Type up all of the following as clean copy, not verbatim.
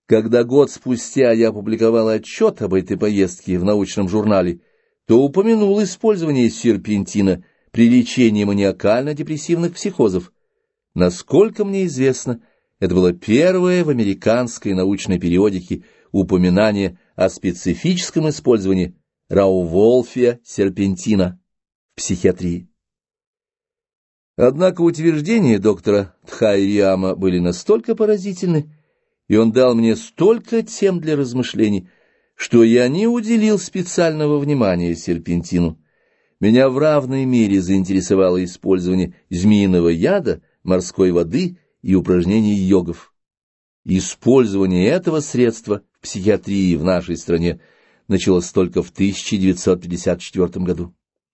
Когда год спустя я опубликовал отчет об этой поездке в научном журнале, то упомянул использование серпентина при лечении маниакально-депрессивных психозов. Насколько мне известно, это было первое в американской научной периодике упоминание о специфическом использовании раувольфия серпентина в психиатрии. Однако утверждения доктора Тхайяма были настолько поразительны, и он дал мне столько тем для размышлений, что я не уделил специального внимания серпентину. Меня в равной мере заинтересовало использование змеиного яда, морской воды и упражнений йогов. Использование этого средства в психиатрии в нашей стране началось только в 1954 году.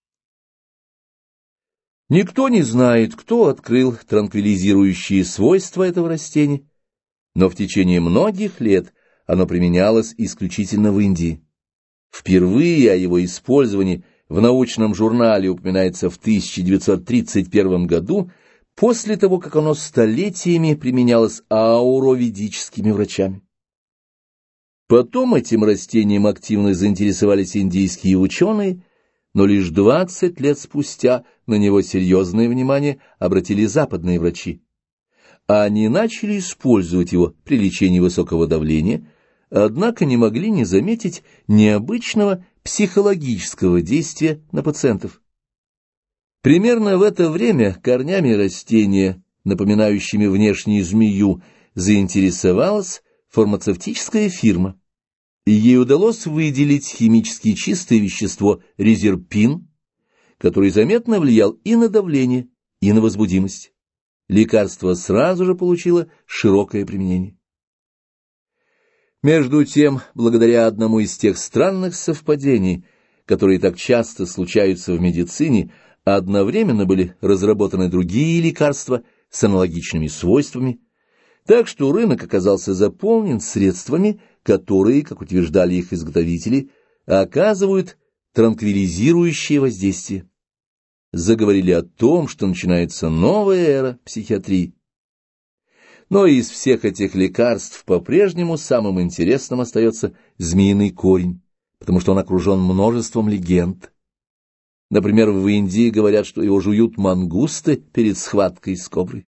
Никто не знает, кто открыл транквилизирующие свойства этого растения, но в течение многих лет оно применялось исключительно в Индии. Впервые о его использовании в научном журнале упоминается в 1931 году, после того, как оно столетиями применялось аюрведическими врачами. Потом этим растением активно заинтересовались индийские ученые, но лишь 20 лет спустя на него серьезное внимание обратили западные врачи. Они начали использовать его при лечении высокого давления, однако не могли не заметить необычного психологического действия на пациентов. Примерно в это время корнями растения, напоминающими внешнюю змею, заинтересовалась фармацевтическая фирма, и ей удалось выделить химически чистое вещество резерпин, который заметно влиял и на давление, и на возбудимость. Лекарство сразу же получило широкое применение. Между тем, благодаря одному из тех странных совпадений, которые так часто случаются в медицине, одновременно были разработаны другие лекарства с аналогичными свойствами, так что рынок оказался заполнен средствами, которые, как утверждали их изготовители, оказывают транквилизирующее воздействие. Заговорили о том, что начинается новая эра психиатрии. Но из всех этих лекарств по-прежнему самым интересным остается змеиный корень, потому что он окружен множеством легенд. Например, в Индии говорят, что его жуют мангусты перед схваткой с коброй.